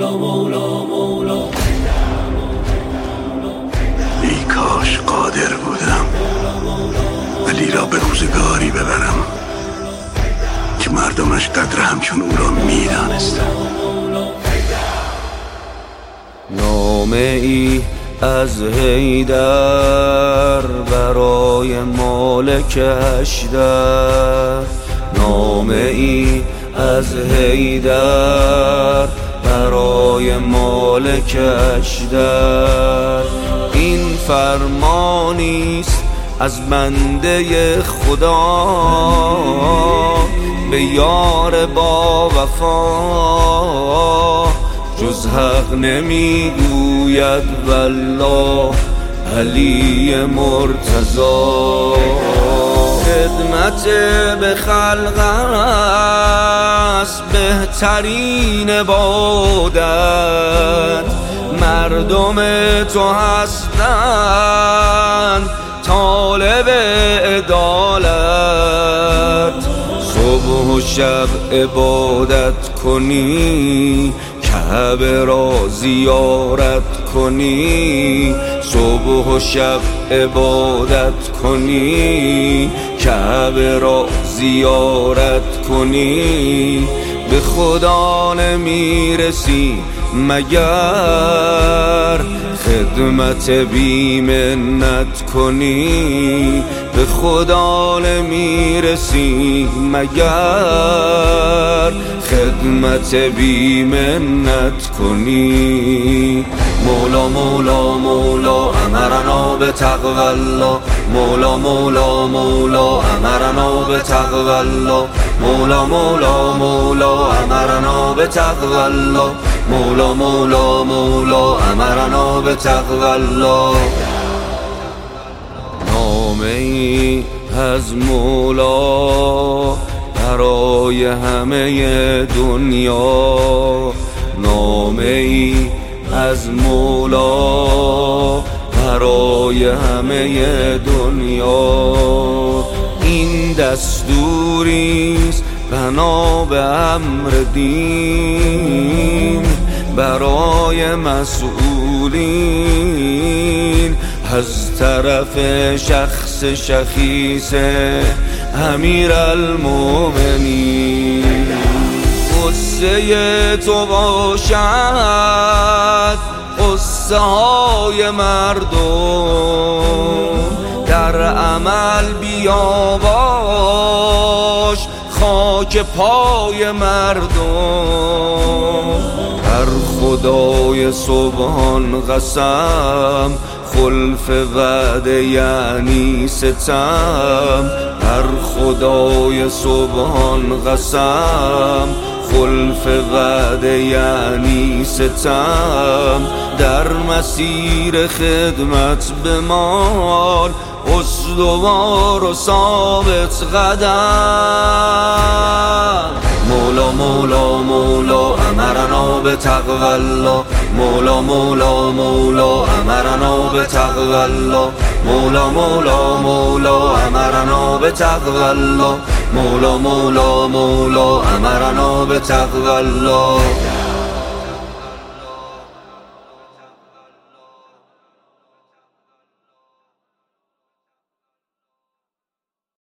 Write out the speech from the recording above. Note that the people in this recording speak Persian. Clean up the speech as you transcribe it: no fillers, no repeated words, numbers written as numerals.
ای کاش قادر بودم علی را به روزگاری ببرم که مردمش قدر همچون او را میدانستند. نامه ای از حیدر برای مالکش در، نامه ای از حیدر برای مالکش در. این فرمانیست از بنده خدا به یار با وفا، جز حق نمیگوید والله علی مرتضی. خدمت به خلق است بهترین عبادت، مردم تو هستند طالب عدالت. صبح و شب عبادت کنی کعبه را زیارت کنی، صبح و شب عبادت کنی کعبه را زیارت کنی. به خدا نمیرسی مگر خدمت بی منت کنی، به خدا نمیرسی مگر خدمت بی منت کنی. مولا مولا مولا امرنا به تقوی الله، مولا مولا مولا امرنا به تقوی الله، مولا مولا مولا امرنا به تقوی الله، مولا مولا مولا امرنا به تقوی الله. نامه ای از مولا برای همه دنیا، نامه ای از مولا برای همه دنیا. این دستوریست بنا به امر دین برای مسئولین از طرف شخص شخیص امیرالمومنین. قصه تو باشد قصه های مردم، در عمل بیاباش خاک پای مردم. بر خدای سبحان قسم خلف وعده یعنی ستم، بر خدای سبحان قسم خلف وعده یعنی ستم. در مسیر خدمت بمان استوار و ثابت قدم. مولا مولا مولا امرنا به تقوی الله، مولا مولا مولا امرنا به تقوی الله، مولا مولا مولا امرنا به تقوی الله، مولا مولا مولا امرنا به تقوی الله.